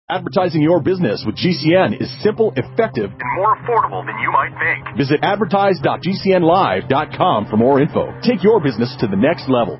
Advertising your business with GCN is simple, effective, and more affordable than you might think. Visit advertise.gcnlive.com for more info. Take your business to the next level.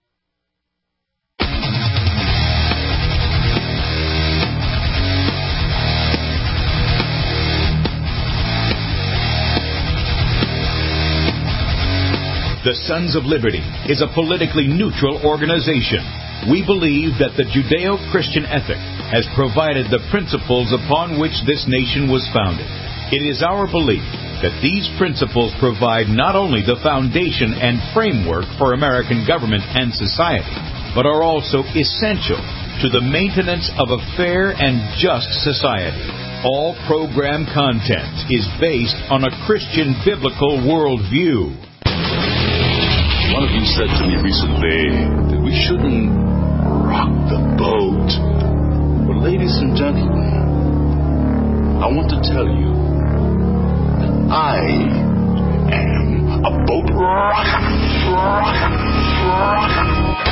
The Sons of Liberty is a politically neutral organization. We believe that the Judeo-Christian ethic has provided the principles upon which this nation was founded. It is our belief that these principles provide not only the foundation and framework for American government and society, but are also essential to the maintenance of a fair and just society. All program content is based on a Christian biblical worldview. One of you said to me recently that we shouldn't rock the boat. Well, ladies and gentlemen, I want to tell you that I am a boat rocker.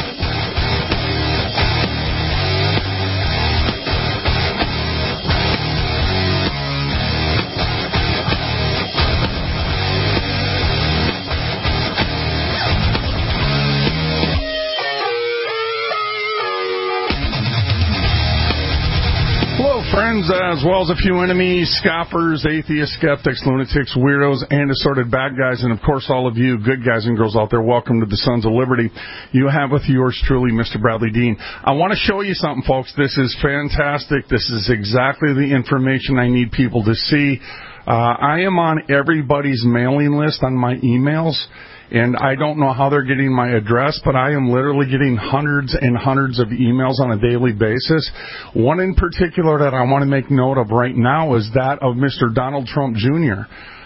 Friends, as well as a few enemies, scoffers, atheists, skeptics, lunatics, weirdos, and assorted bad guys, and of course all of you good guys and girls out there, welcome to the Sons of Liberty. You have with yours truly, Mr. Bradley Dean. I want to show you something, folks. This is fantastic. This is exactly the information I need people to see. I am on everybody's mailing list on my emails. And I don't know how they're getting my address, but I am literally getting hundreds and hundreds of emails on a daily basis. One in particular that I want to make note of right now is that of Mr. Donald Trump Jr.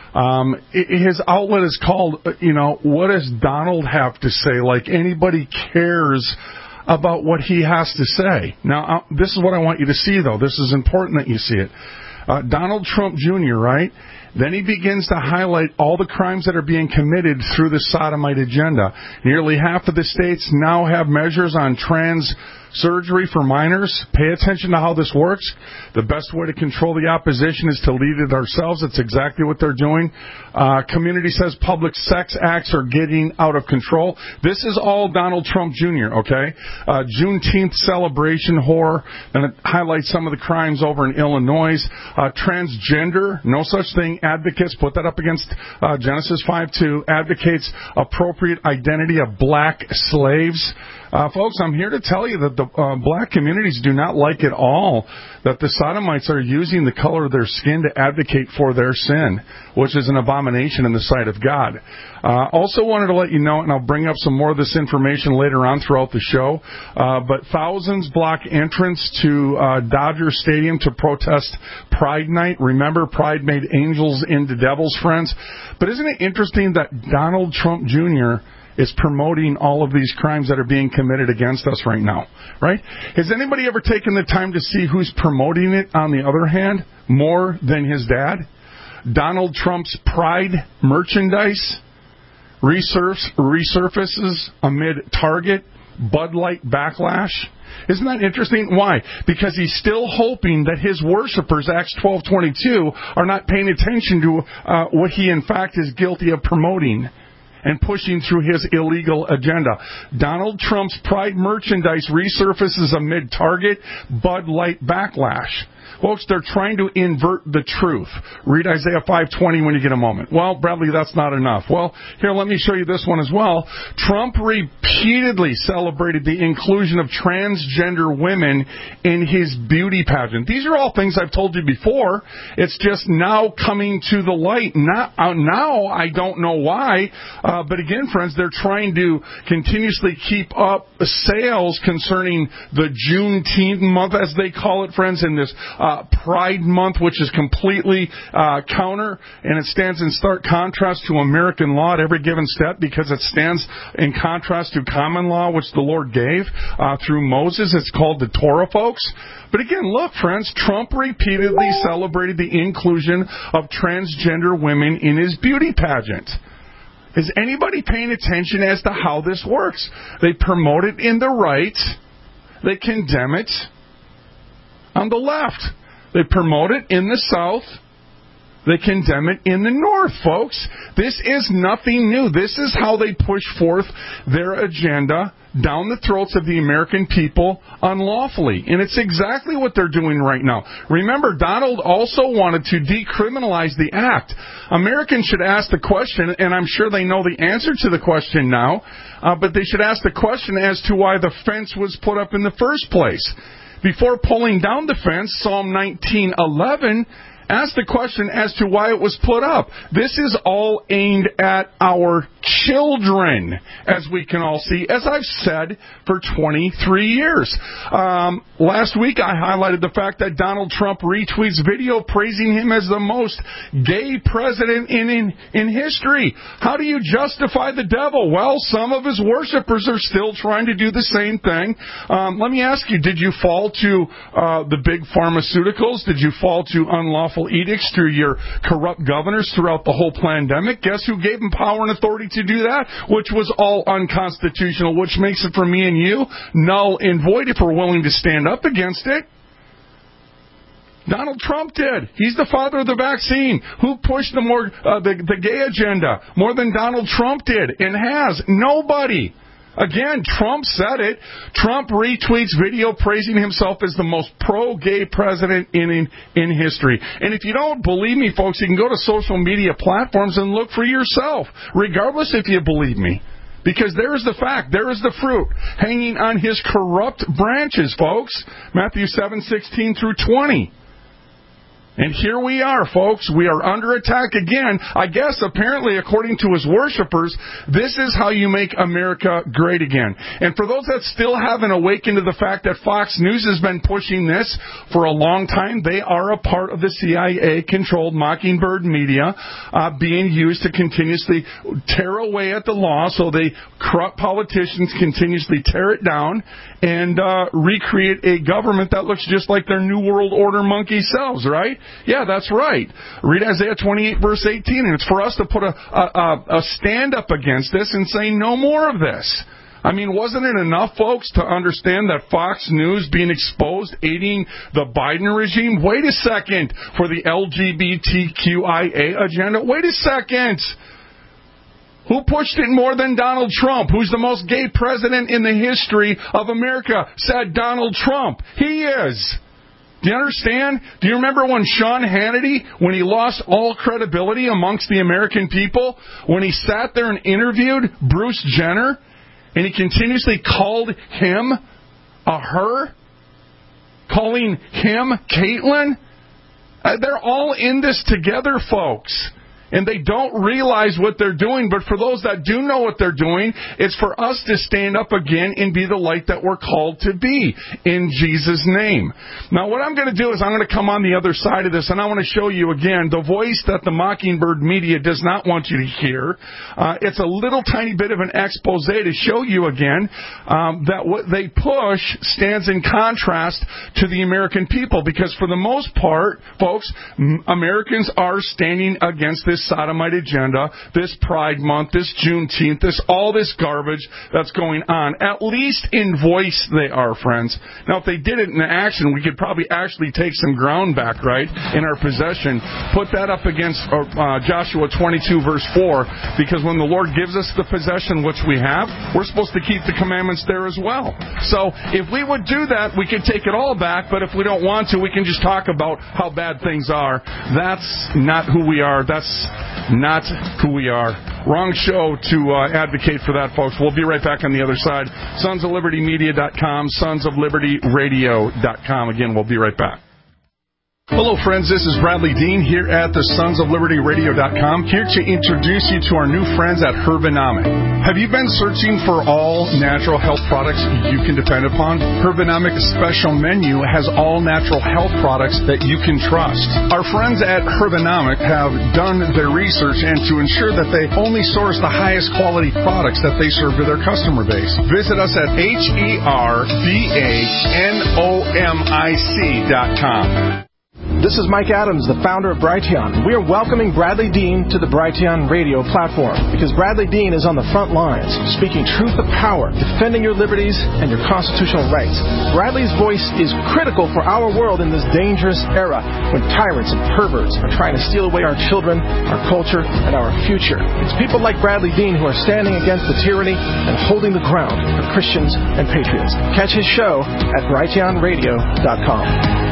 His outlet is called, what does Donald have to say? Like anybody cares about what he has to say. Now, this is what I want you to see, though. This is important that you see it. Donald Trump Jr., right? Then he begins to highlight all the crimes that are being committed through the sodomite agenda. Nearly half of the states now have measures on trans surgery for minors. Pay attention to how this works. The best way to control the opposition is to lead it ourselves. That's exactly what they're doing. Community says public sex acts are getting out of control. This is all Donald Trump Jr., okay? Juneteenth celebration horror. And it highlights some of the crimes over in Illinois. Transgender, no such thing. Advocates, put that up against Genesis 5:2, advocates appropriate identity of black slaves. Folks, I'm here to tell you that the black communities do not like at all that the sodomites are using the color of their skin to advocate for their sin, which is an abomination in the sight of God. Also wanted to let you know, and I'll bring up some more of this information later on throughout the show, but thousands block entrance to Dodger Stadium to protest Pride Night. Remember, Pride made angels into devils, friends. But isn't it interesting that Donald Trump Jr. is promoting all of these crimes that are being committed against us right now, right? Has anybody ever taken the time to see who's promoting it, on the other hand, more than his dad? Donald Trump's Pride merchandise resurfaces amid Target Bud Light backlash. Isn't that interesting? Why? Because he's still hoping that his worshipers, Acts 12:22, are not paying attention to what he in fact is guilty of promoting and pushing through his illegal agenda. Donald Trump's Pride merchandise resurfaces amid Target Bud Light backlash. Folks, they're trying to invert the truth. Read Isaiah 5:20 when you get a moment. Well, Bradley, that's not enough. Well, here, let me show you this one as well. Trump repeatedly celebrated the inclusion of transgender women in his beauty pageant. These are all things I've told you before. It's just now coming to the light. Now I don't know why. But again, friends, they're trying to continuously keep up sales concerning the Juneteenth month, as they call it, friends, in this Pride Month, which is completely counter, and it stands in stark contrast to American law at every given step, because it stands in contrast to common law, which the Lord gave through Moses. It's called the Torah, folks. But again, look, friends, Trump repeatedly celebrated the inclusion of transgender women in his beauty pageant. Is anybody paying attention as to how this works? They promote it in the right. They condemn it on the left. They promote it in the South. They condemn it in the North, folks. This is nothing new. This is how they push forth their agenda down the throats of the American people unlawfully. And it's exactly what they're doing right now. Remember, Donald also wanted to decriminalize the act. Americans should ask the question, and I'm sure they know the answer to the question now, but they should ask the question as to why the fence was put up in the first place. Before pulling down the fence, Psalm 19:11 ask the question as to why it was put up. This is all aimed at our children, as we can all see, as I've said for 23 years. Last week I highlighted the fact that Donald Trump retweets video praising him as the most gay president in history. How do you justify the devil? Well, some of his worshipers are still trying to do the same thing. Let me ask you, did you fall to the big pharmaceuticals? Did you fall to unlawful edicts through your corrupt governors throughout the whole pandemic? Guess who gave them power and authority to do that? Which was all unconstitutional, which makes it for me and you null and void if we're willing to stand up against it. Donald Trump did. He's the father of the vaccine. Who pushed the gay agenda more than Donald Trump did and has? Nobody. Again, Trump said it. Trump retweets video praising himself as the most pro-gay president in history. And if you don't believe me, folks, you can go to social media platforms and look for yourself, regardless if you believe me. Because there is the fact, there is the fruit hanging on his corrupt branches, folks. Matthew 7:16 through 20. And here we are, folks. We are under attack again. I guess, apparently, according to his worshipers, this is how you make America great again. And for those that still haven't awakened to the fact that Fox News has been pushing this for a long time, they are a part of the CIA-controlled Mockingbird media being used to continuously tear away at the law, so they corrupt politicians continuously tear it down and recreate a government that looks just like their New World Order monkey selves, right? Yeah, that's right. Read Isaiah 28, verse 18, and it's for us to put a stand up against this and say no more of this. I mean, wasn't it enough, folks, to understand that Fox News being exposed, aiding the Biden regime? Wait a second, for the LGBTQIA agenda? Wait a second. Who pushed it more than Donald Trump? Who's the most gay president in the history of America? Said Donald Trump. He is. Do you understand? Do you remember when Sean Hannity, when he lost all credibility amongst the American people, when he sat there and interviewed Bruce Jenner, and he continuously called him a her, calling him Caitlyn? They're all in this together, folks. And they don't realize what they're doing. But for those that do know what they're doing, it's for us to stand up again and be the light that we're called to be in Jesus' name. Now, what I'm going to do is I'm going to come on the other side of this, and I want to show you again the voice that the Mockingbird media does not want you to hear. It's a little tiny bit of an expose to show you again that what they push stands in contrast to the American people. Because for the most part, folks, Americans are standing against this sodomite agenda, this Pride Month, this Juneteenth, all this garbage that's going on. At least in voice they are, friends. Now, if they did it in action, we could probably actually take some ground back, right, in our possession. Put that up against Joshua 22, verse 4, because when the Lord gives us the possession which we have, we're supposed to keep the commandments there as well. So if we would do that, we could take it all back, but if we don't want to, we can just talk about how bad things are. That's not who we are. That's not who we are. Wrong show to advocate for that, folks. We'll be right back on the other side. SonsOfLibertyMedia.com, SonsOfLibertyRadio.com. Again, we'll be right back. Hello, friends. This is Bradley Dean here at the SonsOfLibertyRadio.com, here to introduce you to our new friends at Herbanomic. Have you been searching for all natural health products you can depend upon? Herbanomic's special menu has all natural health products that you can trust. Our friends at Herbanomic have done their research and to ensure that they only source the highest quality products that they serve to their customer base. Visit us at HERBANOMIC.com. This is Mike Adams, the founder of Brighteon. We are welcoming Bradley Dean to the Brighteon radio platform because Bradley Dean is on the front lines, speaking truth to power, defending your liberties and your constitutional rights. Bradley's voice is critical for our world in this dangerous era when tyrants and perverts are trying to steal away our children, our culture, and our future. It's people like Bradley Dean who are standing against the tyranny and holding the ground for Christians and patriots. Catch his show at brighteonradio.com.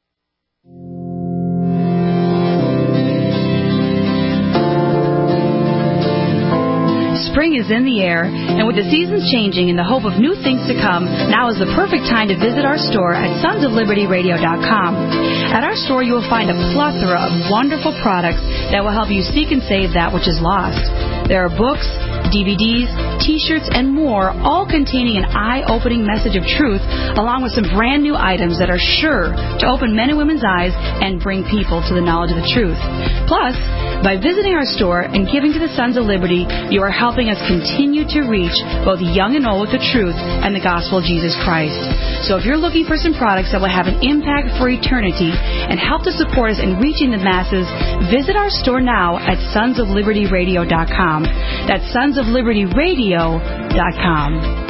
Spring is in the air, and with the seasons changing and the hope of new things to come, now is the perfect time to visit our store at sonsoflibertyradio.com. At our store, you will find a plethora of wonderful products that will help you seek and save that which is lost. There are books, DVDs, T-shirts, and more, all containing an eye-opening message of truth, along with some brand new items that are sure to open men and women's eyes and bring people to the knowledge of the truth. Plus, by visiting our store and giving to the Sons of Liberty, you are helping us continue to reach both young and old with the truth and the gospel of Jesus Christ. So if you're looking for some products that will have an impact for eternity and help to support us in reaching the masses, visit our store now at sonsoflibertyradio.com. That's sonsoflibertyradio.com.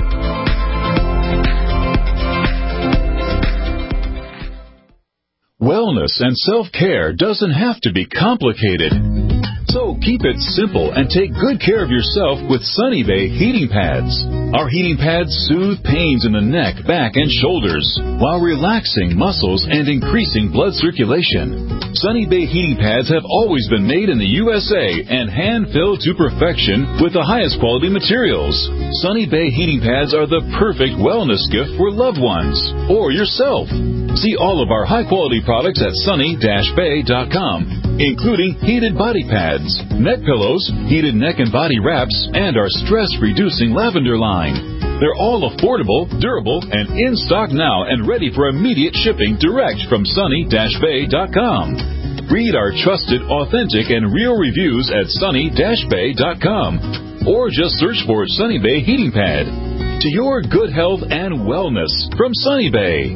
Wellness and self-care doesn't have to be complicated. So keep it simple and take good care of yourself with Sunny Bay heating pads. Our heating pads soothe pains in the neck, back, and shoulders while relaxing muscles and increasing blood circulation. Sunny Bay heating pads have always been made in the USA and hand-filled to perfection with the highest quality materials. Sunny Bay heating pads are the perfect wellness gift for loved ones or yourself. See all of our high-quality products at sunny-bay.com, including heated body pads, neck pillows, heated neck and body wraps, and our stress-reducing lavender line. They're all affordable, durable, and in stock now and ready for immediate shipping direct from sunny-bay.com. Read our trusted, authentic, and real reviews at sunny-bay.com, or just search for Sunny Bay Heating Pad. To your good health and wellness from Sunny Bay.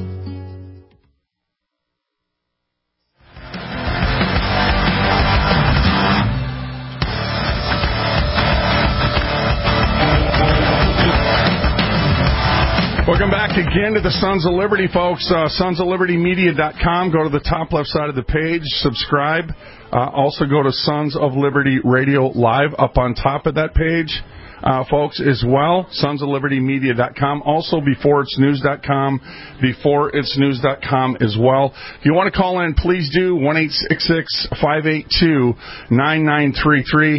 Welcome back again to the Sons of Liberty, folks. SonsOfLibertyMedia.com. Go to the top left side of the page. Subscribe. Also go to Sons of Liberty Radio Live up on top of that page. Folks, as well, SonsOfLibertyMedia.com. Also, BeforeIt'sNews.com. BeforeIt'sNews.com as well. If you want to call in, please do. 1-866-582-9933.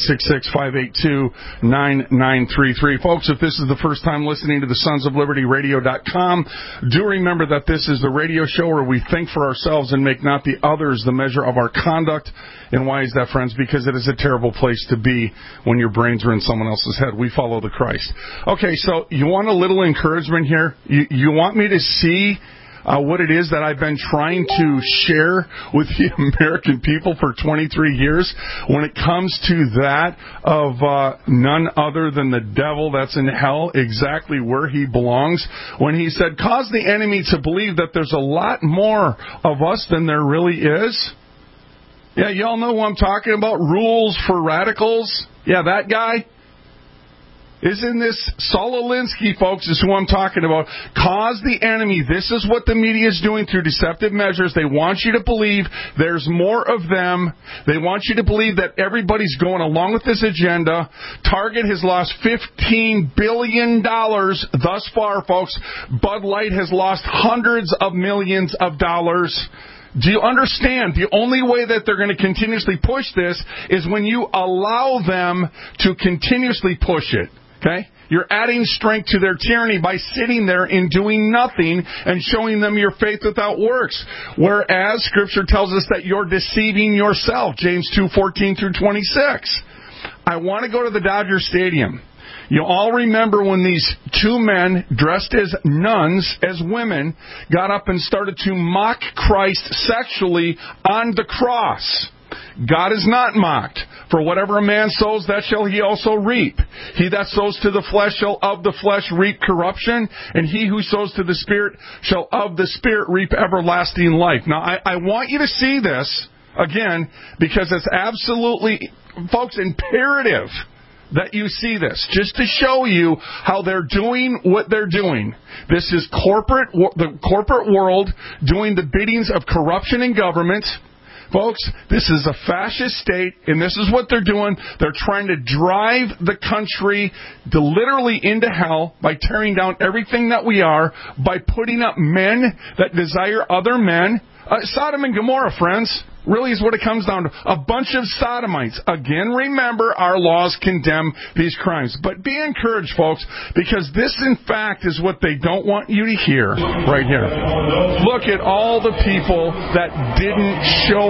1-866-582-9933. Folks, if this is the first time listening to the SonsOfLibertyRadio.com, do remember that this is the radio show where we think for ourselves and make not the others the measure of our conduct. And why is that, friends? Because it is a terrible place to be when your brains are in someone else's head. We follow the Christ. Okay, so you want a little encouragement here? You want me to see what it is that I've been trying to share with the American people for 23 years when it comes to that of none other than the devil that's in hell, exactly where he belongs, when he said, cause the enemy to believe that there's a lot more of us than there really is. Yeah, y'all know who I'm talking about? Rules for Radicals. Yeah, that guy. Isn't this Saul Alinsky, folks, is who I'm talking about. Cause the enemy. This is what the media is doing through deceptive measures. They want you to believe there's more of them. They want you to believe that everybody's going along with this agenda. Target has lost $15 billion thus far, folks. Bud Light has lost hundreds of millions of dollars. Do you understand? The only way that they're going to continuously push this is when you allow them to continuously push it. Okay? You're adding strength to their tyranny by sitting there and doing nothing and showing them your faith without works. Whereas Scripture tells us that you're deceiving yourself. James 2:14 through 26. I want to go to the Dodger Stadium. You all remember when these two men dressed as nuns, as women, got up and started to mock Christ sexually on the cross. God is not mocked. For whatever a man sows, that shall he also reap. He that sows to the flesh shall of the flesh reap corruption, and he who sows to the Spirit shall of the Spirit reap everlasting life. Now, I want you to see this, again, because it's absolutely, folks, imperative that you see this, just to show you how they're doing what they're doing. This is the corporate world doing the biddings of corruption in government. Folks, this is a fascist state, and this is what they're doing. They're trying to drive the country literally into hell by tearing down everything that we are, by putting up men that desire other men. Sodom and Gomorrah, friends, really is what it comes down to. A bunch of sodomites. Again, remember, our laws condemn these crimes. But be encouraged, folks, because this, in fact, is what they don't want you to hear right here. Look at all the people that didn't show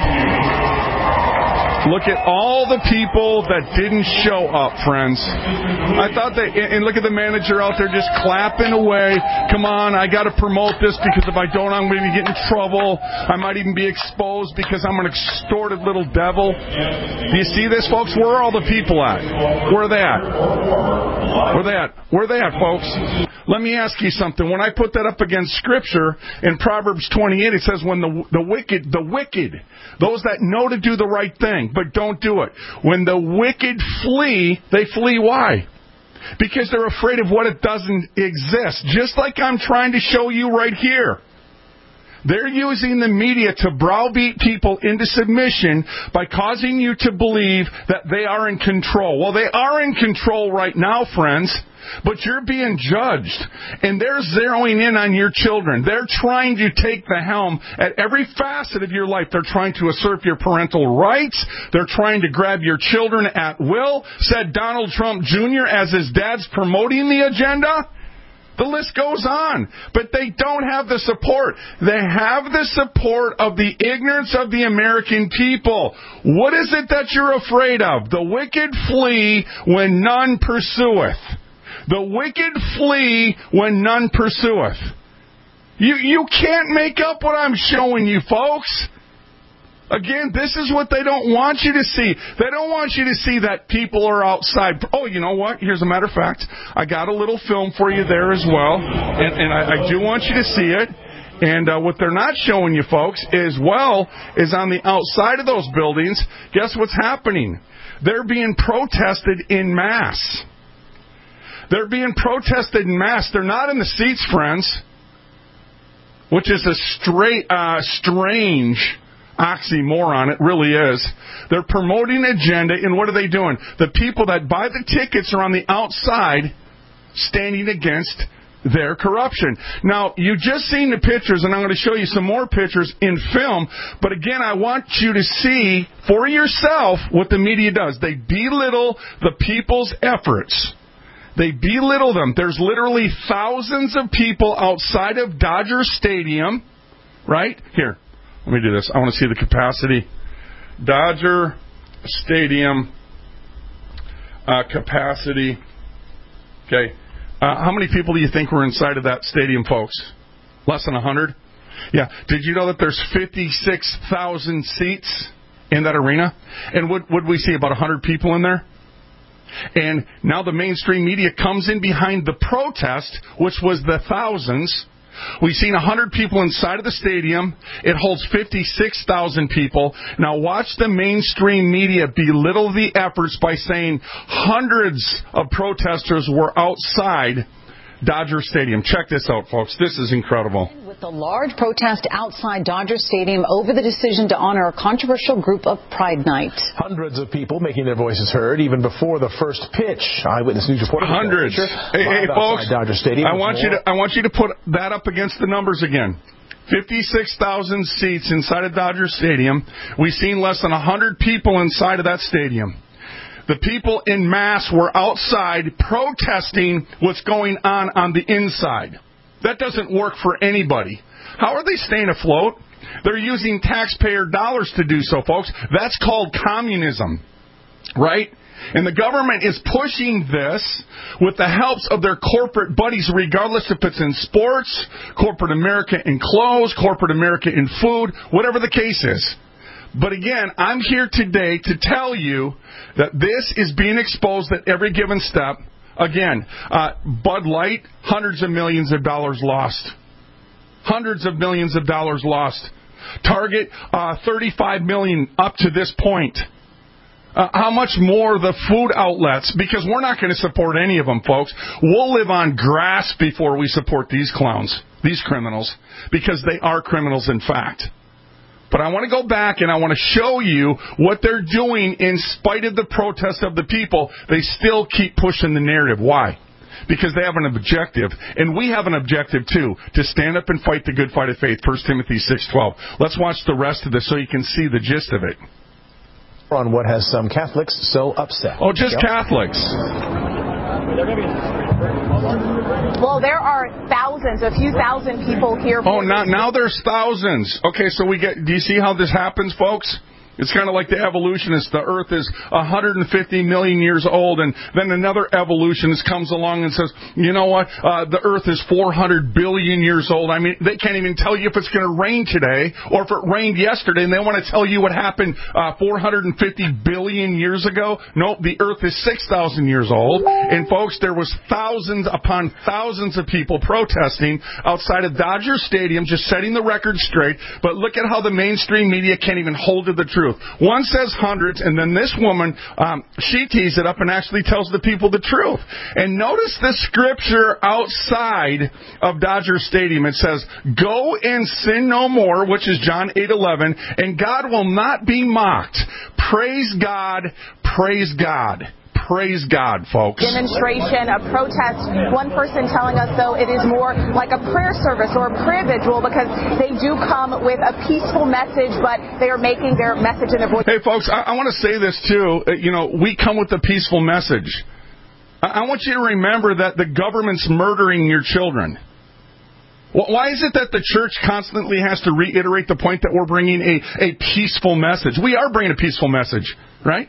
up. Look at all the people that didn't show up, friends. I thought and look at the manager out there just clapping away. Come on, I got to promote this because if I don't, I'm going to get in trouble. I might even be exposed because I'm an extorted little devil. Do you see this, folks? Where are all the people at? Where are they at? Where are they at? Where are they at, folks? Let me ask you something. When I put that up against Scripture, in Proverbs 28, it says when the wicked, those that know to do the right thing, but don't do it. When the wicked flee, they flee why? Because they're afraid of what it doesn't exist. Just like I'm trying to show you right here. They're using the media to browbeat people into submission by causing you to believe that they are in control. Well, they are in control right now, friends, but you're being judged. And they're zeroing in on your children. They're trying to take the helm at every facet of your life. They're trying to usurp your parental rights. They're trying to grab your children at will. Said Donald Trump Jr. as his dad's promoting the agenda. The list goes on. But they don't have the support. They have the support of the ignorance of the American people. What is it that you're afraid of? The wicked flee when none pursueth. The wicked flee when none pursueth. You can't make up what I'm showing you, folks. Again, this is what they don't want you to see. They don't want you to see that people are outside. Oh, you know what? Here's a matter of fact. I got a little film for you there as well. And I do want you to see it. And what they're not showing you, folks, is on the outside of those buildings, guess what's happening? They're being protested in mass. They're being protested in mass. They're not in the seats, friends, which is a strange oxymoron. It really is. They're promoting an agenda, and what are they doing? The people that buy the tickets are on the outside standing against their corruption. Now, you've just seen the pictures, and I'm going to show you some more pictures in film, but again, I want you to see for yourself what the media does. They belittle the people's efforts. They belittle them. There's literally thousands of people outside of Dodger Stadium, right? Here, let me do this. I want to see the capacity. Dodger Stadium capacity. Okay. How many people do you think were inside of that stadium, folks? Less than 100? Yeah. Did you know that there's 56,000 seats in that arena? And would we see about 100 people in there? And now the mainstream media comes in behind the protest, which was the thousands. We've seen 100 people inside of the stadium. It holds 56,000 people. Now watch the mainstream media belittle the efforts by saying hundreds of protesters were outside Dodger Stadium. Check this out, folks. This is incredible. With the large protest outside Dodger Stadium over the decision to honor a controversial group of Pride Night. Hundreds of people making their voices heard even before the first pitch. Eyewitness News reporter. Hundreds. Hey, folks. Dodger Stadium. I want you to put that up against the numbers again. 56,000 seats inside of Dodger Stadium. We've seen less than 100 people inside of that stadium. The people in mass were outside protesting what's going on the inside. That doesn't work for anybody. How are they staying afloat? They're using taxpayer dollars to do so, folks. That's called communism, right? And the government is pushing this with the helps of their corporate buddies, regardless if it's in sports, corporate America in clothes, corporate America in food, whatever the case is. But again, I'm here today to tell you that this is being exposed at every given step. Again, Bud Light, hundreds of millions of dollars lost. Hundreds of millions of dollars lost. Target, $35 million up to this point. How much more the food outlets? Because we're not going to support any of them, folks. We'll live on grass before we support these clowns, these criminals, because they are criminals in fact. But I want to go back and I want to show you what they're doing in spite of the protest of the people. They still keep pushing the narrative. Why? Because they have an objective, and we have an objective too, to stand up and fight the good fight of faith, 1 Timothy 6:12. Let's watch the rest of this so you can see the gist of it. On what has some Catholics so upset. Oh, just Catholics. Well, there are thousands, a few thousand people here. Oh, now there's thousands. Okay, so do you see how this happens, folks? It's kind of like the evolutionists. The Earth is 150 million years old, and then another evolutionist comes along and says, you know what, the Earth is 400 billion years old. I mean, they can't even tell you if it's going to rain today or if it rained yesterday, and they want to tell you what happened 450 billion years ago. Nope, the Earth is 6,000 years old. And, folks, there was thousands upon thousands of people protesting outside of Dodger Stadium, just setting the record straight. But look at how the mainstream media can't even hold to the truth. One says hundreds, and then this woman, she tees it up and actually tells the people the truth. And notice the scripture outside of Dodger Stadium. It says, "Go and sin no more," which is John 8:11, "and God will not be mocked." Praise God, praise God. Praise God, folks. Demonstration, a protest. One person telling us, though, it is more like a prayer service or a prayer vigil because they do come with a peaceful message, but they are making their message in their voice. Hey, folks, I want to say this, too. We come with a peaceful message. I want you to remember that the government's murdering your children. Why is it that the church constantly has to reiterate the point that we're bringing a peaceful message? We are bringing a peaceful message, right?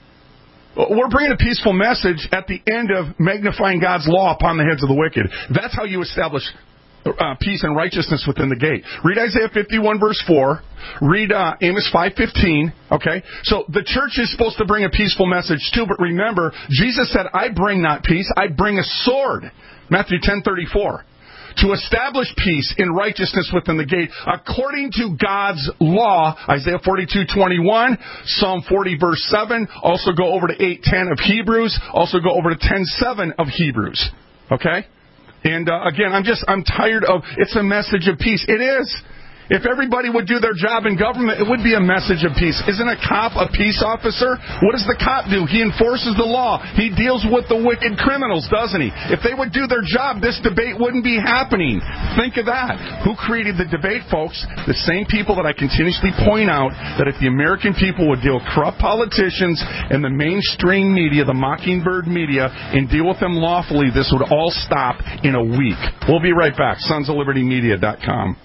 We're bringing a peaceful message at the end of magnifying God's law upon the heads of the wicked. That's how you establish peace and righteousness within the gate. Read Isaiah 51, verse 4. Read Amos 5:15. Okay? So the church is supposed to bring a peaceful message too, but remember, Jesus said, "I bring not peace, I bring a sword." Matthew 10:34. To establish peace and righteousness within the gate according to God's law. Isaiah 42:21, Psalm 40 verse 7. Also go over to 8:10 of Hebrews. Also go over to 10:7 of Hebrews. Okay? And again, I'm tired of, it's a message of peace. It is. If everybody would do their job in government, it would be a message of peace. Isn't a cop a peace officer? What does the cop do? He enforces the law. He deals with the wicked criminals, doesn't he? If they would do their job, this debate wouldn't be happening. Think of that. Who created the debate, folks? The same people that I continuously point out that if the American people would deal with corrupt politicians and the mainstream media, the mockingbird media, and deal with them lawfully, this would all stop in a week. We'll be right back. SonsOfLibertyMedia.com.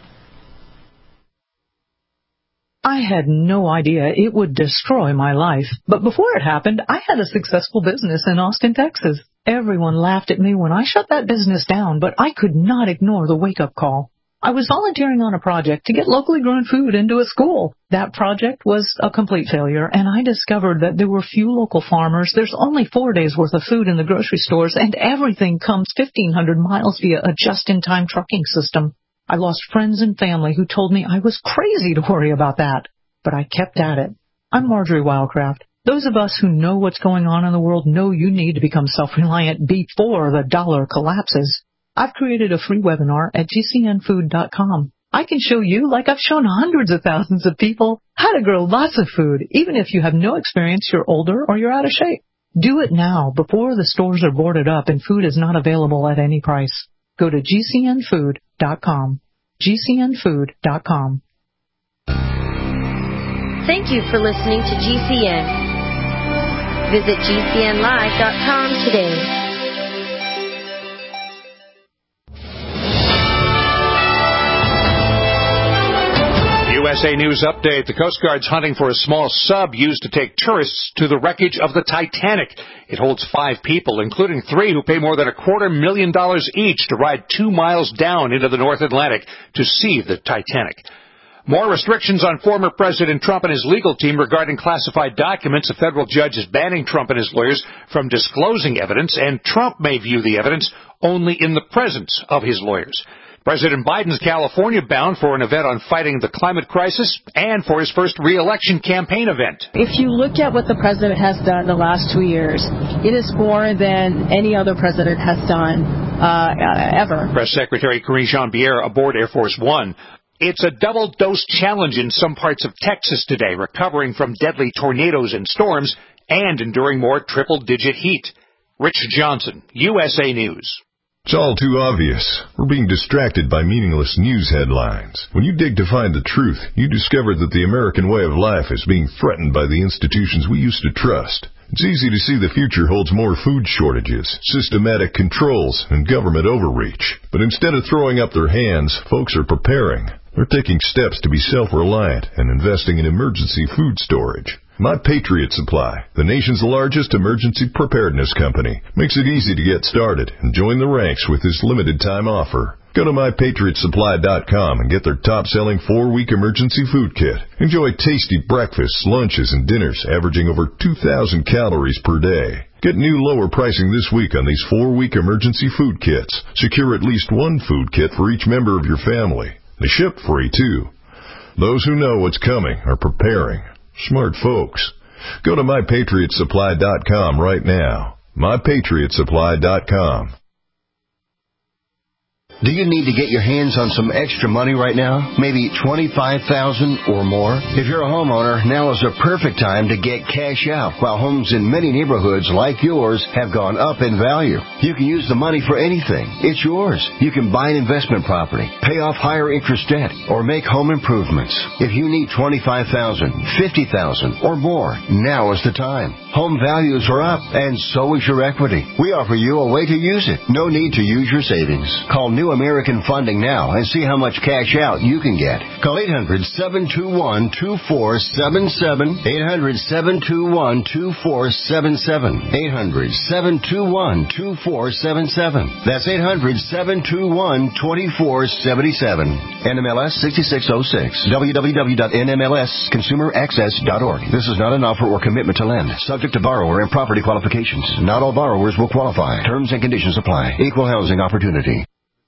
I had no idea it would destroy my life. But before it happened, I had a successful business in Austin, Texas. Everyone laughed at me when I shut that business down, but I could not ignore the wake-up call. I was volunteering on a project to get locally grown food into a school. That project was a complete failure, and I discovered that there were few local farmers. There's only 4 days' worth of food in the grocery stores, and everything comes 1,500 miles via a just-in-time trucking system. I lost friends and family who told me I was crazy to worry about that. But I kept at it. I'm Marjorie Wildcraft. Those of us who know what's going on in the world know you need to become self-reliant before the dollar collapses. I've created a free webinar at gcnfood.com. I can show you, like I've shown hundreds of thousands of people, how to grow lots of food, even if you have no experience, you're older, or you're out of shape. Do it now, before the stores are boarded up and food is not available at any price. Go to gcnfood.com. gcnfood.com. Thank you for listening to GCN. Visit GCNlive.com today. USA News Update. The Coast Guard's hunting for a small sub used to take tourists to the wreckage of the Titanic. It holds 5 people, including 3 who pay more than $250,000 each to ride 2 miles down into the North Atlantic to see the Titanic. More restrictions on former President Trump and his legal team regarding classified documents. A federal judge is banning Trump and his lawyers from disclosing evidence, and Trump may view the evidence only in the presence of his lawyers. President Biden's California bound for an event on fighting the climate crisis and for his first re-election campaign event. If you look at what the president has done the last 2 years, it is more than any other president has done ever. Press Secretary Karine Jean-Pierre aboard Air Force One. It's a double-dose challenge in some parts of Texas today, recovering from deadly tornadoes and storms and enduring more triple-digit heat. Rich Johnson, USA News. It's all too obvious. We're being distracted by meaningless news headlines. When you dig to find the truth, you discover that the American way of life is being threatened by the institutions we used to trust. It's easy to see the future holds more food shortages, systematic controls, and government overreach. But instead of throwing up their hands, folks are preparing. They're taking steps to be self-reliant and investing in emergency food storage. My Patriot Supply, the nation's largest emergency preparedness company, makes it easy to get started and join the ranks with this limited-time offer. Go to MyPatriotSupply.com and get their top-selling 4-week emergency food kit. Enjoy tasty breakfasts, lunches, and dinners averaging over 2,000 calories per day. Get new lower pricing this week on these 4-week emergency food kits. Secure at least one food kit for each member of your family. They ship free, too. Those who know what's coming are preparing. Smart folks. Go to MyPatriotSupply.com right now. MyPatriotSupply.com. Do you need to get your hands on some extra money right now? Maybe $25,000 or more? If you're a homeowner, now is the perfect time to get cash out. While homes in many neighborhoods like yours have gone up in value, you can use the money for anything. It's yours. You can buy an investment property, pay off higher interest debt, or make home improvements. If you need $25,000, $50,000, or more, now is the time. Home values are up, and so is your equity. We offer you a way to use it. No need to use your savings. Call New American Funding now and see how much cash out you can get. Call 800-721-2477. 800-721-2477. 800-721-2477. That's 800-721-2477. NMLS 6606. www.nmlsconsumeraccess.org. This is not an offer or commitment to lend. Subject to borrower and property qualifications. Not all borrowers will qualify. Terms and conditions apply. Equal housing opportunity.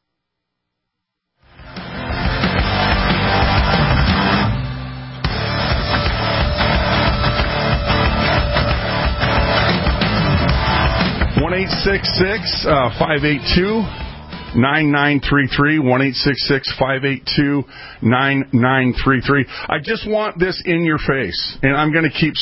One 866-582-9933. 1-866-582-9933. I just want this in your face, and I'm going to keep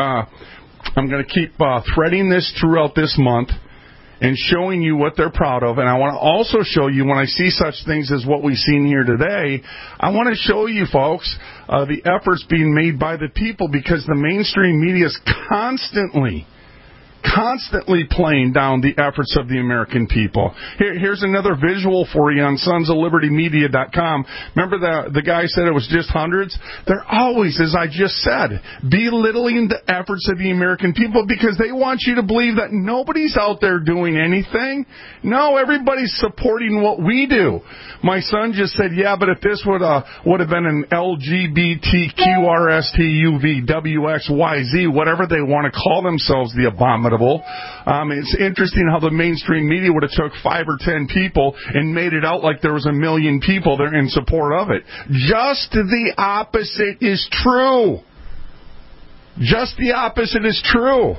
threading this throughout this month and showing you what they're proud of. And I want to also show you, when I see such things as what we've seen here today, I want to show you, folks, the efforts being made by the people, because the mainstream media is constantly playing down the efforts of the American people. Here's another visual for you on sonsoflibertymedia.com. Remember the guy said it was just hundreds? They're always, as I just said, belittling the efforts of the American people, because they want you to believe that nobody's out there doing anything. No, everybody's supporting what we do. My son just said, yeah, but if this would have been an LGBTQRSTUVWXYZ, whatever they want to call themselves, the abominable. It's interesting how the mainstream media would have took 5 or 10 people and made it out like there was 1 million people there in support of it. Just the opposite is true. Just the opposite is true.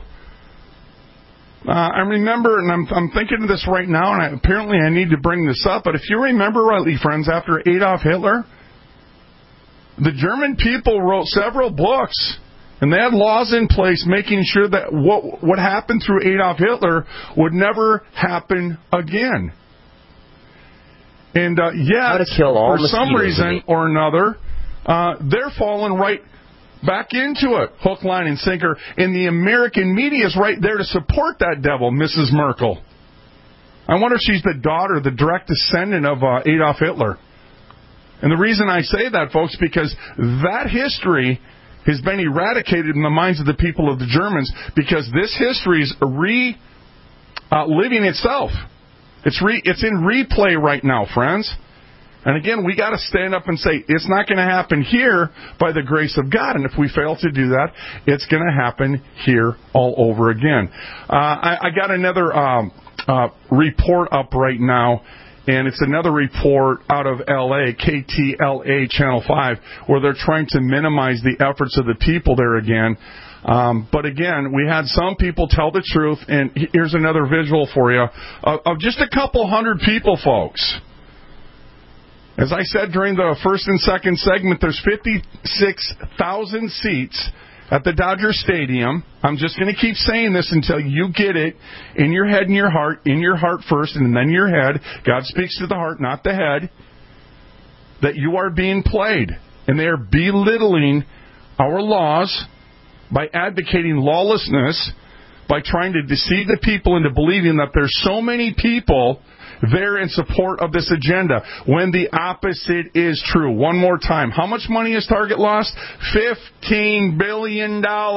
I remember, and I'm thinking of this right now, and apparently I need to bring this up, but if you remember rightly, friends, after Adolf Hitler, the German people wrote several books. And they had laws in place making sure that what happened through Adolf Hitler would never happen again. And yet, for some reason or another, they're falling right back into it, hook, line, and sinker. And the American media is right there to support that devil, Mrs. Merkel. I wonder if she's the daughter, the direct descendant of Adolf Hitler. And the reason I say that, folks, because that history has been eradicated in the minds of the people of the Germans, because this history is reliving itself. It's in replay right now, friends. And again, we got to stand up and say, it's not going to happen here by the grace of God. And if we fail to do that, it's going to happen here all over again. I got another report up right now, and it's another report out of L.A., KTLA Channel 5, where they're trying to minimize the efforts of the people there again. But again, we had some people tell the truth, and here's another visual for you of just a couple hundred people, folks. As I said during the first and second segment, there's 56,000 seats at the Dodger Stadium. I'm just going to keep saying this until you get it in your head and your heart, in your heart first and then your head. God speaks to the heart, not the head, that you are being played. And they are belittling our laws by advocating lawlessness, by trying to deceive the people into believing that there's so many people there in support of this agenda, when the opposite is true. One more time. How much money has Target lost? $15 billion.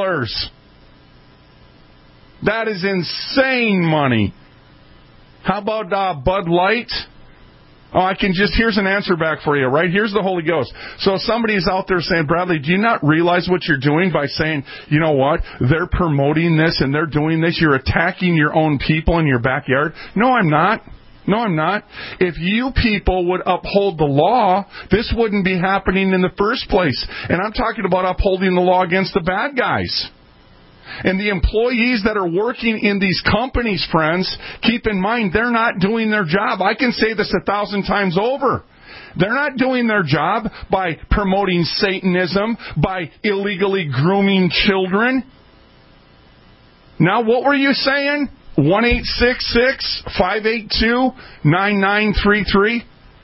That is insane money. How about Bud Light? Oh, here's an answer back for you, right? Here's the Holy Ghost. So if somebody's out there saying, Bradley, do you not realize what you're doing by saying, you know what, they're promoting this and they're doing this, you're attacking your own people in your backyard? No, I'm not. No, I'm not. If you people would uphold the law, this wouldn't be happening in the first place. And I'm talking about upholding the law against the bad guys. And the employees that are working in these companies, friends, keep in mind, they're not doing their job. I can say this 1,000 times over. They're not doing their job by promoting Satanism, by illegally grooming children. Now, what were you saying? 1-866-582-9933.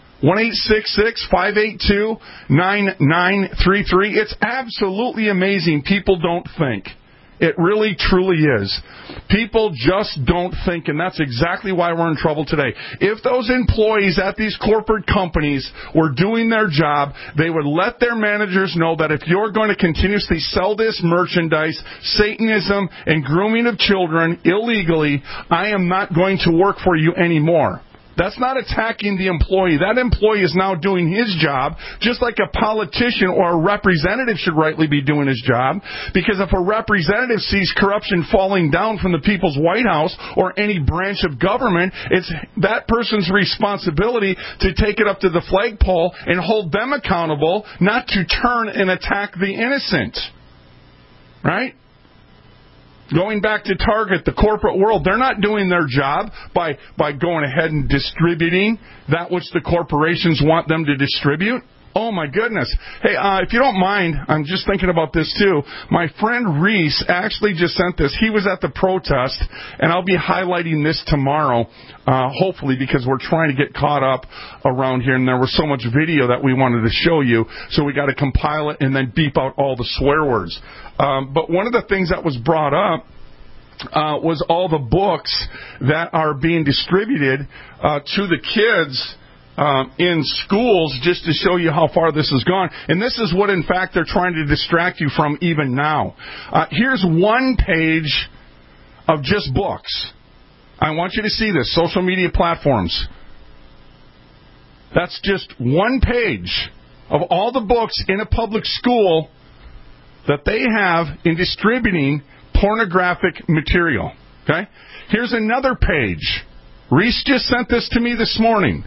1-866-582-9933. It's absolutely amazing. People don't think. It really, truly is. People just don't think, and that's exactly why we're in trouble today. If those employees at these corporate companies were doing their job, they would let their managers know that if you're going to continuously sell this merchandise, Satanism, and grooming of children illegally, I am not going to work for you anymore. That's not attacking the employee. That employee is now doing his job, just like a politician or a representative should rightly be doing his job. Because if a representative sees corruption falling down from the people's White House or any branch of government, it's that person's responsibility to take it up to the flagpole and hold them accountable, not to turn and attack the innocent. Right? Going back to Target, the corporate world, they're not doing their job by going ahead and distributing that which the corporations want them to distribute. Oh, my goodness. Hey, if you don't mind, I'm just thinking about this, too. My friend Reese actually just sent this. He was at the protest, and I'll be highlighting this tomorrow, hopefully, because we're trying to get caught up around here, and there was so much video that we wanted to show you, so we got to compile it and then beep out all the swear words. But one of the things that was brought up was all the books that are being distributed to the kids in schools, just to show you how far this has gone. And this is what, in fact, they're trying to distract you from even now. Here's one page of just books. I want you to see this. Social media platforms. That's just one page of all the books in a public school that they have in distributing pornographic material. Okay? Here's another page. Reese just sent this to me this morning.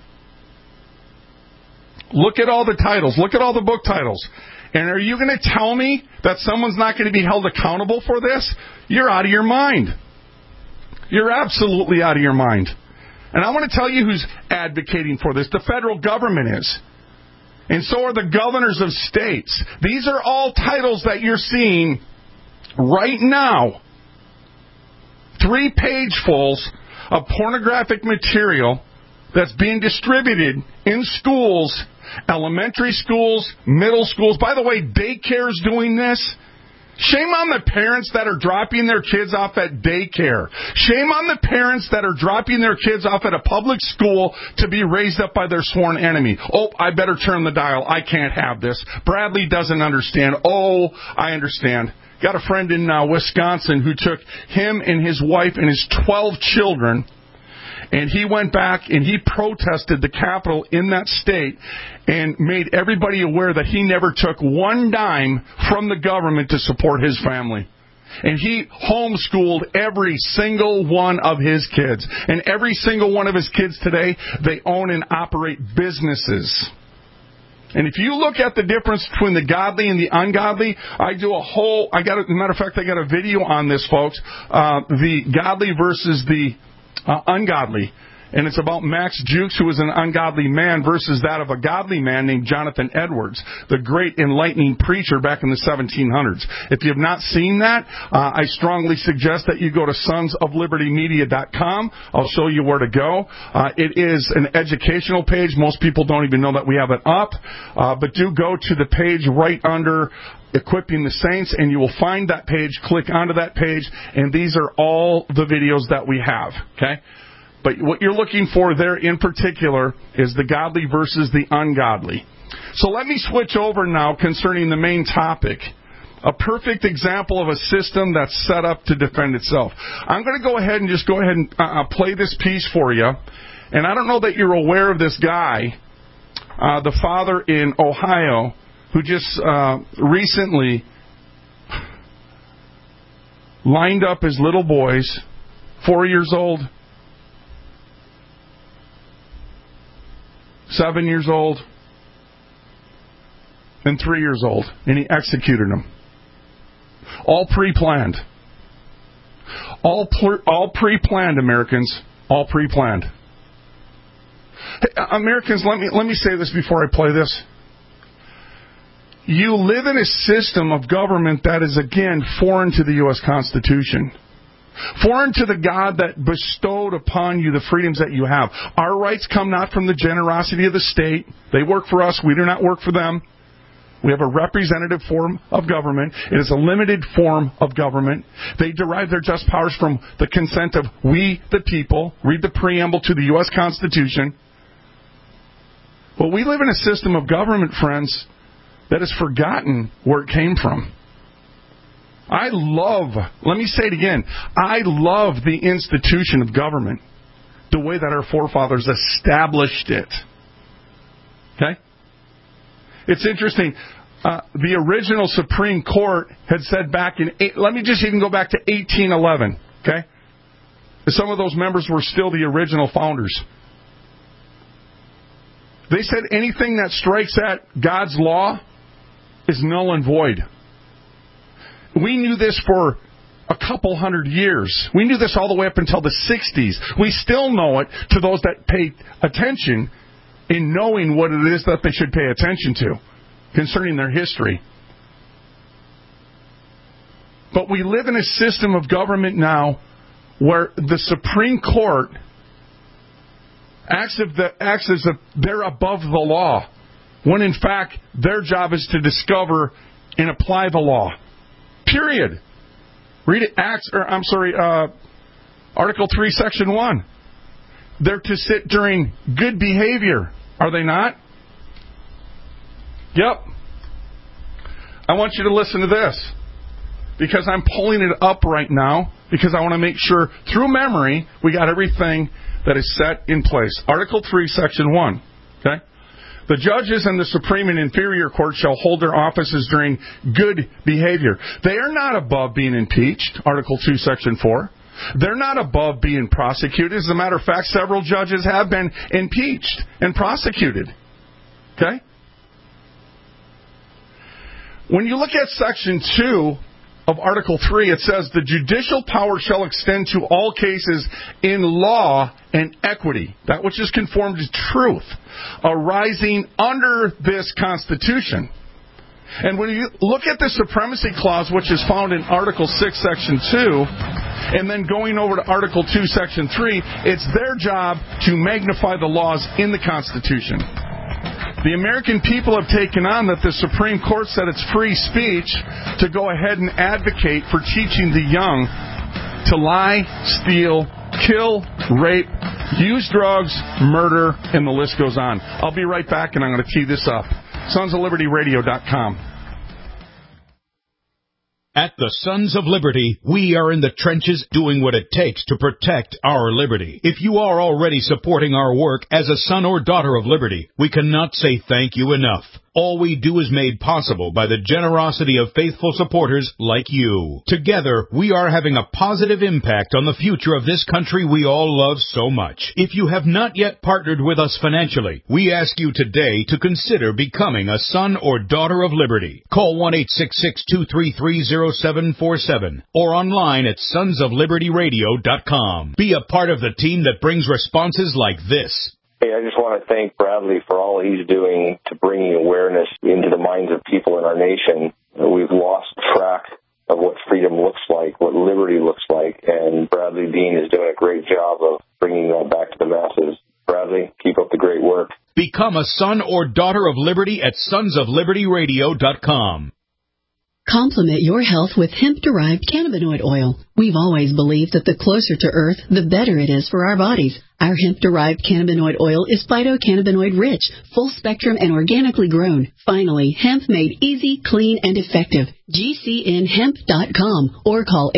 Look at all the titles. Look at all the book titles. And are you going to tell me that someone's not going to be held accountable for this? You're out of your mind. You're absolutely out of your mind. And I want to tell you who's advocating for this. The federal government is. And so are the governors of states. These are all titles that you're seeing right now. 3 pagefuls of pornographic material that's being distributed in schools, elementary schools, middle schools. By the way, daycare's doing this. Shame on the parents that are dropping their kids off at daycare. Shame on the parents that are dropping their kids off at a public school to be raised up by their sworn enemy. Oh, I better turn the dial. I can't have this. Bradley doesn't understand. Oh, I understand. Got a friend in Wisconsin who took him and his wife and his 12 children And he went back and he protested the Capitol in that state and made everybody aware that he never took one dime from the government to support his family. And he homeschooled every single one of his kids. And every single one of his kids today, they own and operate businesses. And if you look at the difference between the godly and the ungodly, I got a video on this, folks. The godly versus the ungodly. And it's about Max Jukes, who was an ungodly man, versus that of a godly man named Jonathan Edwards, the great enlightening preacher back in the 1700s. If you have not seen that, I strongly suggest that you go to sonsoflibertymedia.com. I'll show you where to go. It is an educational page. Most people don't even know that we have it up. But do go to the page right under Equipping the Saints, and you will find that page. Click onto that page, and these are all the videos that we have. Okay? But what you're looking for there in particular is the godly versus the ungodly. So let me switch over now concerning the main topic. A perfect example of a system that's set up to defend itself. I'm going to go ahead and play this piece for you. And I don't know that you're aware of this guy, the father in Ohio, who just recently lined up his little boys, 4 years old, 7 years old, and 3 years old, and he executed them. All pre-planned. All pre-planned, Americans. All pre-planned. Hey, Americans, let me say this before I play this. You live in a system of government that is, again, foreign to the U.S. Constitution. Foreign to the God that bestowed upon you the freedoms that you have. Our rights come not from the generosity of the state. They work for us. We do not work for them. We have a representative form of government. It is a limited form of government. They derive their just powers from the consent of we, the people. Read the preamble to the U.S. Constitution. But we live in a system of government, friends, that has forgotten where it came from. Let me say it again, I love the institution of government, the way that our forefathers established it. Okay? It's interesting. The original Supreme Court had said back let me just even go back to 1811. Okay? Some of those members were still the original founders. They said anything that strikes at God's law is null and void. We knew this for a couple hundred years. We knew this all the way up until the 60s. We still know it to those that pay attention in knowing what it is that they should pay attention to concerning their history. But we live in a system of government now where the Supreme Court acts as if they're above the law, when in fact their job is to discover and apply the law. Period. Read it. Article 3, Section 1. They're to sit during good behavior, are they not? Yep. I want you to listen to this, because I'm pulling it up right now, because I want to make sure, through memory, we got everything that is set in place. Article 3, Section 1. Okay? The judges in the Supreme and Inferior Court shall hold their offices during good behavior. They are not above being impeached, Article 2, Section 4. They're not above being prosecuted. As a matter of fact, several judges have been impeached and prosecuted. Okay? When you look at Section 2 of Article 3, it says, the judicial power shall extend to all cases in law and equity, that which is conformed to truth, arising under this Constitution. And when you look at the supremacy clause, which is found in Article 6, Section 2, and then going over to Article 2, Section 3, it's their job to magnify the laws in the Constitution. The American people have taken on that the Supreme Court said it's free speech to go ahead and advocate for teaching the young to lie, steal, kill, rape, use drugs, murder, and the list goes on. I'll be right back, and I'm going to tee this up. SonsOfLibertyRadio.com. At the Sons of Liberty, we are in the trenches doing what it takes to protect our liberty. If you are already supporting our work as a son or daughter of liberty, we cannot say thank you enough. All we do is made possible by the generosity of faithful supporters like you. Together, we are having a positive impact on the future of this country we all love so much. If you have not yet partnered with us financially, we ask you today to consider becoming a son or daughter of liberty. Call 1-866-233-0747 or online at sonsoflibertyradio.com. Be a part of the team that brings responses like this. Hey, I just want to thank Bradley for all he's doing to bringing awareness into the minds of people in our nation. We've lost track of what freedom looks like, what liberty looks like, and Bradley Dean is doing a great job of bringing that back to the masses. Bradley, keep up the great work. Become a son or daughter of liberty at sonsoflibertyradio.com. Complement your health with hemp-derived cannabinoid oil. We've always believed that the closer to Earth, the better it is for our bodies. Our hemp-derived cannabinoid oil is phytocannabinoid rich, full-spectrum, and organically grown. Finally, hemp made easy, clean, and effective. GCNhemp.com or call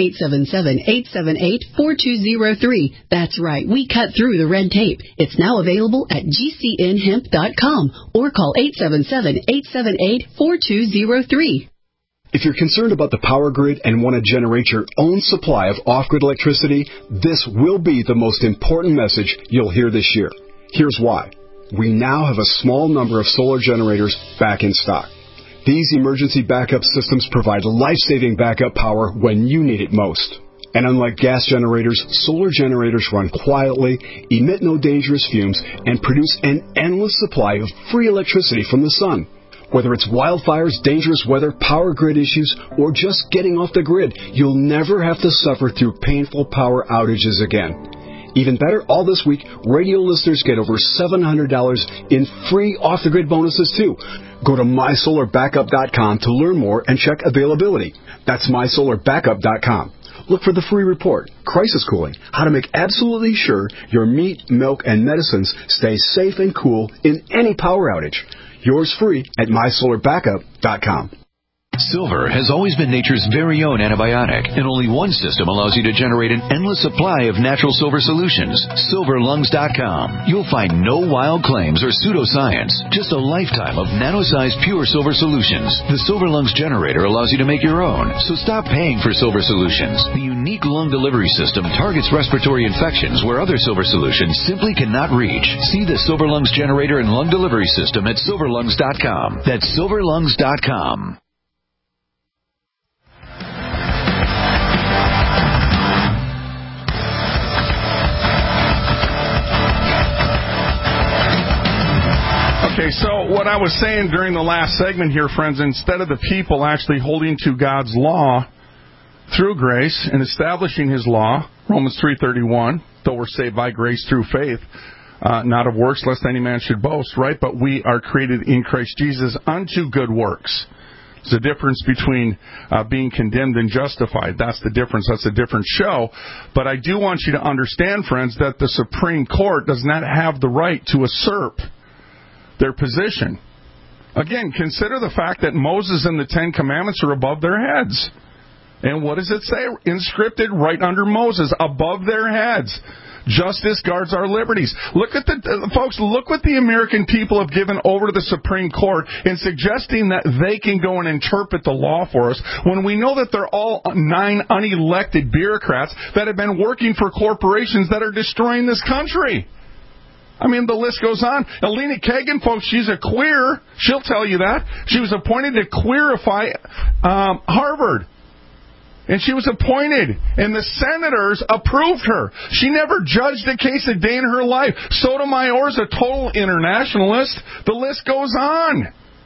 877-878-4203. That's right, we cut through the red tape. It's now available at GCNhemp.com or call 877-878-4203. If you're concerned about the power grid and want to generate your own supply of off-grid electricity, this will be the most important message you'll hear this year. Here's why. We now have a small number of solar generators back in stock. These emergency backup systems provide life-saving backup power when you need it most. And unlike gas generators, solar generators run quietly, emit no dangerous fumes, and produce an endless supply of free electricity from the sun. Whether it's wildfires, dangerous weather, power grid issues, or just getting off the grid, you'll never have to suffer through painful power outages again. Even better, all this week, radio listeners get over $700 in free off-the-grid bonuses, too. Go to MySolarBackup.com to learn more and check availability. That's MySolarBackup.com. Look for the free report, Crisis Cooling, how to make absolutely sure your meat, milk, and medicines stay safe and cool in any power outage. Yours free at MySolarBackup.com. Silver has always been nature's very own antibiotic, and only one system allows you to generate an endless supply of natural silver solutions. SilverLungs.com. You'll find no wild claims or pseudoscience, just a lifetime of nano-sized pure silver solutions. The Silver Lungs generator allows you to make your own, so stop paying for silver solutions. The unique lung delivery system targets respiratory infections where other silver solutions simply cannot reach. See the Silver Lungs generator and lung delivery system at SilverLungs.com. That's SilverLungs.com. Okay, so what I was saying during the last segment here, friends, instead of the people actually holding to God's law through grace and establishing his law, Romans 3:31, though we're saved by grace through faith, not of works, lest any man should boast, right? But we are created in Christ Jesus unto good works. There's a difference between being condemned and justified. That's the difference. That's a different show. But I do want you to understand, friends, that the Supreme Court does not have the right to usurp their position. Again, consider the fact that Moses and the Ten Commandments are above their heads. And what does it say? Inscripted right under Moses, above their heads. Justice guards our liberties. Look at folks, look what the American people have given over to the Supreme Court in suggesting that they can go and interpret the law for us when we know that they're all 9 unelected bureaucrats that have been working for corporations that are destroying this country. I mean, the list goes on. Elena Kagan, folks, she's a queer. She'll tell you that. She was appointed to queerify Harvard. And she was appointed, and the senators approved her. She never judged a case a day in her life. Sotomayor's a total internationalist. The list goes on.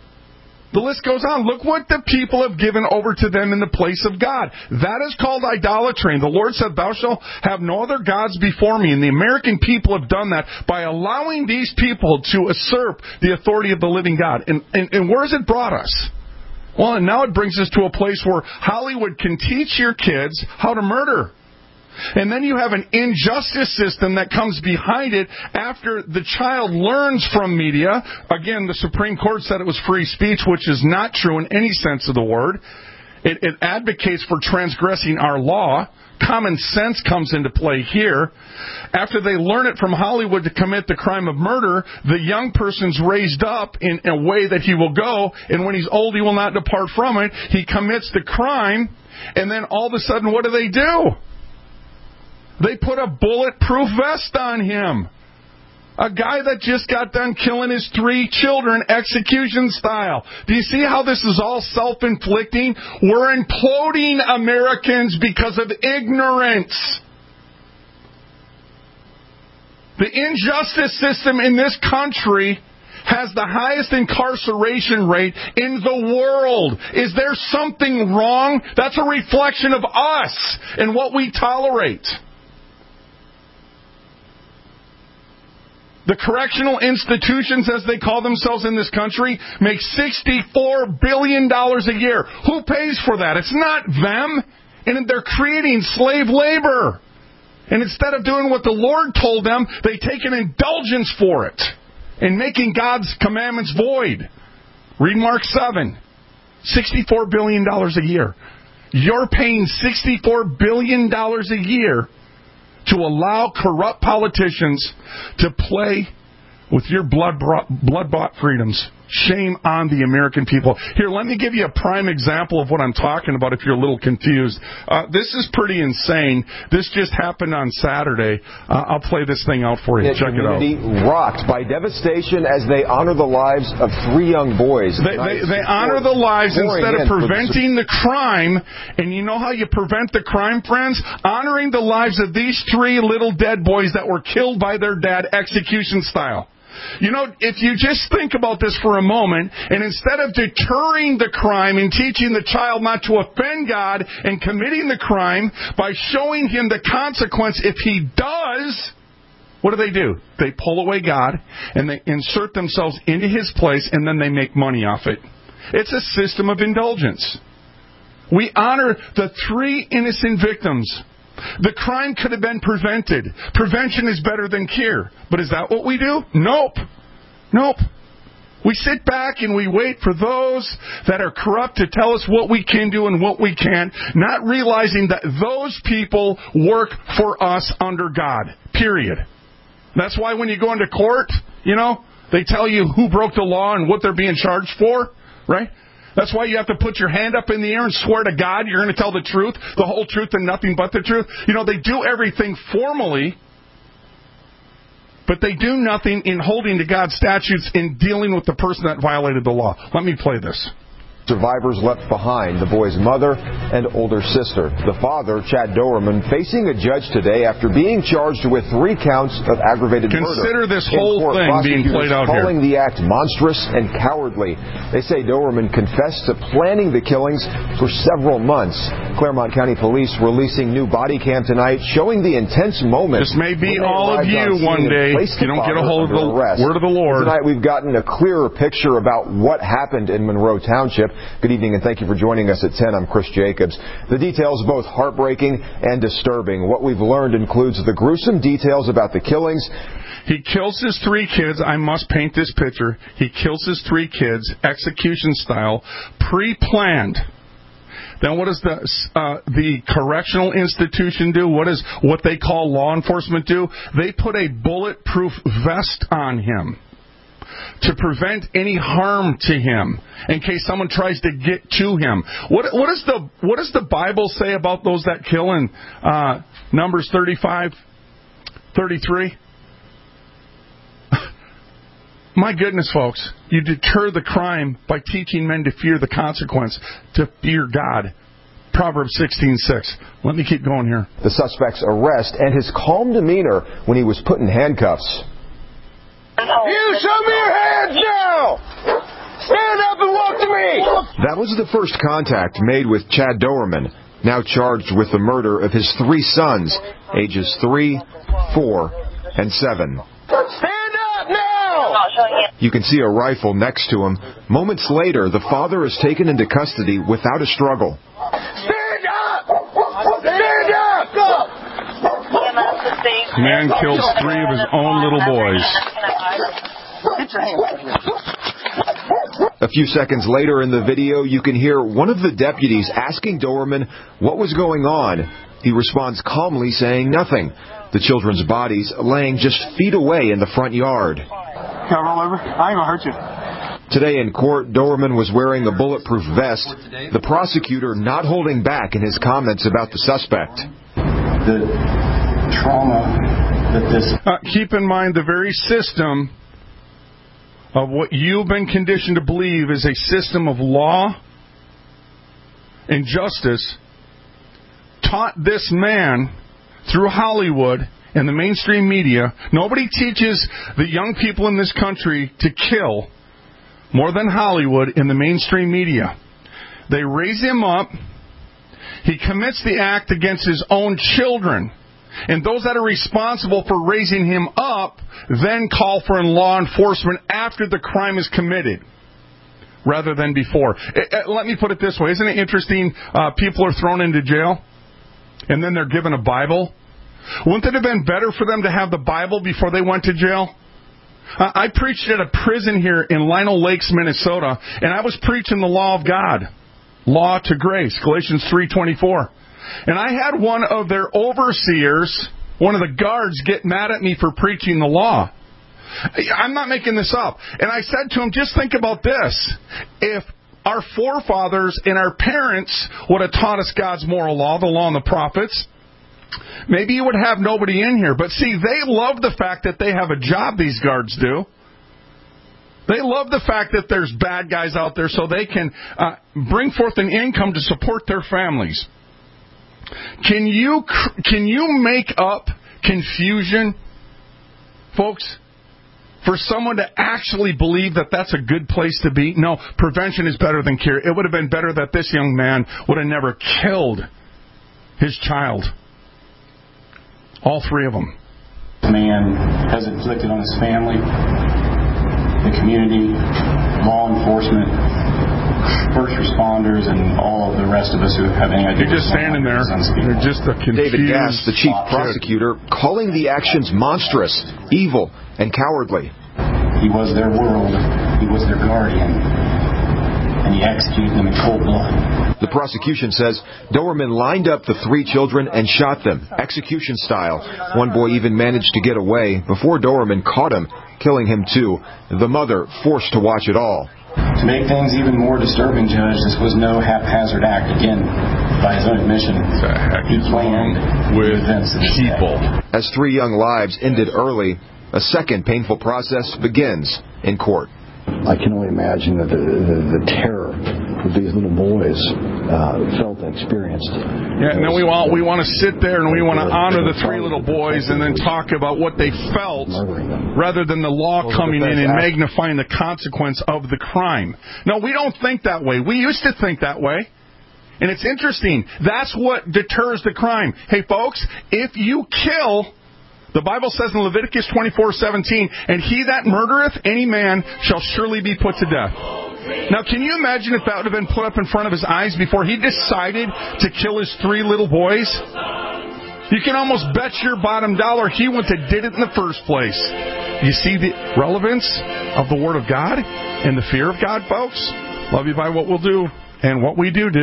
The list goes on. Look what the people have given over to them in the place of God. That is called idolatry. And the Lord said, thou shalt have no other gods before me. And the American people have done that by allowing these people to usurp the authority of the living God. And where has it brought us? Well, and now it brings us to a place where Hollywood can teach your kids how to murder. And then you have an injustice system that comes behind it after the child learns from media. Again, the Supreme Court said it was free speech, which is not true in any sense of the word. It advocates for transgressing our law. Common sense comes into play here. After they learn it from Hollywood to commit the crime of murder, the young person's raised up in a way that he will go, and when he's old, he will not depart from it. He commits the crime, and then all of a sudden, what do? They put a bulletproof vest on him. A guy that just got done killing his 3 children, execution style. Do you see how this is all self-inflicting? We're imploding Americans because of ignorance. The injustice system in this country has the highest incarceration rate in the world. Is there something wrong? That's a reflection of us and what we tolerate. The correctional institutions, as they call themselves in this country, make $64 billion a year. Who pays for that? It's not them. And they're creating slave labor. And instead of doing what the Lord told them, they take an indulgence for it and making God's commandments void. Read Mark 7. $64 billion a year. You're paying $64 billion a year to allow corrupt politicians to play with your blood-bought freedoms. Shame on the American people. Here, let me give you a prime example of what I'm talking about if you're a little confused. This is pretty insane. This just happened on Saturday. I'll play this thing out for you. Check it out. Rocked by devastation as they honor the lives of 3 young boys. They honor the lives instead of preventing the crime. And you know how you prevent the crime, friends? Honoring the lives of these 3 little dead boys that were killed by their dad, execution style. You know, if you just think about this for a moment, and instead of deterring the crime and teaching the child not to offend God and committing the crime by showing him the consequence if he does, what do? They pull away God, and they insert themselves into his place, and then they make money off it. It's a system of indulgence. We honor the 3 innocent victims. The crime could have been prevented. Prevention is better than cure. But is that what we do? Nope. We sit back and we wait for those that are corrupt to tell us what we can do and what we can't, not realizing that those people work for us under God. Period. That's why when you go into court, they tell you who broke the law and what they're being charged for, right? That's why you have to put your hand up in the air and swear to God you're going to tell the truth, the whole truth, and nothing but the truth. They do everything formally, but they do nothing in holding to God's statutes in dealing with the person that violated the law. Let me play this. Survivors left behind, the boy's mother and older sister. The father, Chad Dowerman, facing a judge today after being charged with 3 counts of aggravated murder. Consider this whole thing being played out here. Calling the act monstrous and cowardly. They say Dowerman confessed to planning the killings for several months. Claremont County Police releasing new body cam tonight showing the intense moment. This may be all of you one day. You don't get a hold of the word of the Lord. Tonight we've gotten a clearer picture about what happened in Monroe Township. Good evening and thank you for joining us at 10. I'm Chris Jacobs. The details both heartbreaking and disturbing. What we've learned includes the gruesome details about the killings. He kills his 3 kids. I must paint this picture. He kills his 3 kids, execution style, pre-planned. Then what does the correctional institution do? What they call law enforcement do? They put a bulletproof vest on him to prevent any harm to him in case someone tries to get to him. What does the Bible say about those that kill in Numbers 35:33? My goodness, folks, you deter the crime by teaching men to fear the consequence, to fear God. Proverbs 16:6. Let me keep going here. The suspect's arrest and his calm demeanor when he was put in handcuffs. You show me your hands now! Stand up and walk to me! That was the first contact made with Chad Dowerman, now charged with the murder of his 3 sons, ages 3, 4, and 7. Stand up now! You can see a rifle next to him. Moments later, the father is taken into custody without a struggle. Stand up! Stand up! Man kills 3 of his own little boys. A few seconds later in the video, you can hear one of the deputies asking Dowerman what was going on. He responds calmly, saying nothing. The children's bodies laying just feet away in the front yard. Can I roll over? I ain't gonna hurt you. Today in court, Dowerman was wearing a bulletproof vest, the prosecutor not holding back in his comments about the suspect. The trauma that this... Keep in mind the very system of what you've been conditioned to believe is a system of law and justice taught this man through Hollywood and the mainstream media. Nobody teaches the young people in this country to kill more than Hollywood in the mainstream media. They raise him up. He commits the act against his own children. And those that are responsible for raising him up then call for law enforcement after the crime is committed, rather than before. Let me put it this way. Isn't it interesting? People are thrown into jail, and then they're given a Bible. Wouldn't it have been better for them to have the Bible before they went to jail? I preached at a prison here in Lino Lakes, Minnesota, and I was preaching the law of God, law to grace, Galatians 3:24. And I had one of their overseers, one of the guards, get mad at me for preaching the law. I'm not making this up. And I said to him, just think about this. If our forefathers and our parents would have taught us God's moral law, the law and the prophets, maybe you would have nobody in here. But see, they love the fact that they have a job, these guards do. They love the fact that there's bad guys out there so they can bring forth an income to support their families. Can you make up confusion, folks, for someone to actually believe that that's a good place to be? No, prevention is better than cure. It would have been better that this young man would have never killed his child. All three of them. The man has inflicted on his family, the community, law enforcement, first responders, and all of the rest of us who have any idea. You're just standing there. You're just a confused... David Gass, the chief prosecutor, calling the actions monstrous, evil, and cowardly. He was their world. He was their guardian. And he executed them in cold blood. The prosecution says Dowerman lined up the three children and shot them, execution style. One boy even managed to get away before Dowerman caught him, killing him too. The mother forced to watch it all. To make things even more disturbing, Judge, this was no haphazard act. Again, by his own admission, he planned with people. As three young lives ended early, a second painful process begins in court. I can only imagine that the terror that these little boys felt and experienced. Yeah, and then we want to sit there and we want to honor the three little boys and then talk about what they felt rather than the law coming in and magnifying the consequence of the crime. No, we don't think that way. We used to think that way. And it's interesting. That's what deters the crime. Hey, folks, if you kill... The Bible says in Leviticus 24:17, and he that murdereth any man shall surely be put to death. Now, can you imagine if that would have been put up in front of his eyes before he decided to kill his three little boys? You can almost bet your bottom dollar he wouldn't have did it in the first place. You see the relevance of the Word of God and the fear of God, folks? Love you by what we'll do and what we do.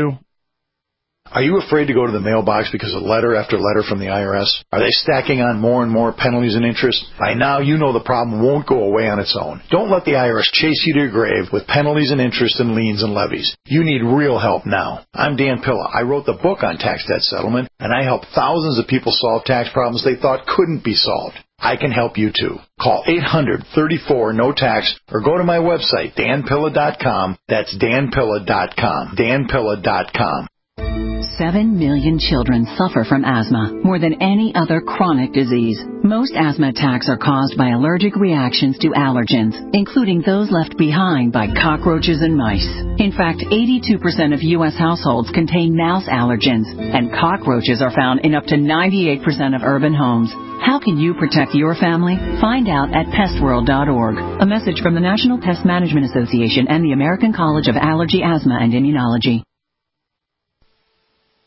Are you afraid to go to the mailbox because of letter after letter from the IRS? Are they stacking on more and more penalties and interest? By now, you know the problem won't go away on its own. Don't let the IRS chase you to your grave with penalties and interest and liens and levies. You need real help now. I'm Dan Pilla. I wrote the book on tax debt settlement, and I help thousands of people solve tax problems they thought couldn't be solved. I can help you too. Call 800-34-NO-TAX or go to my website, danpilla.com. That's danpilla.com. danpilla.com. 7 million children suffer from asthma, more than any other chronic disease. Most asthma attacks are caused by allergic reactions to allergens, including those left behind by cockroaches and mice. In fact, 82% of U.S. households contain mouse allergens, and cockroaches are found in up to 98% of urban homes. How can you protect your family? Find out at pestworld.org. A message from the National Pest Management Association and the American College of Allergy, Asthma, and Immunology.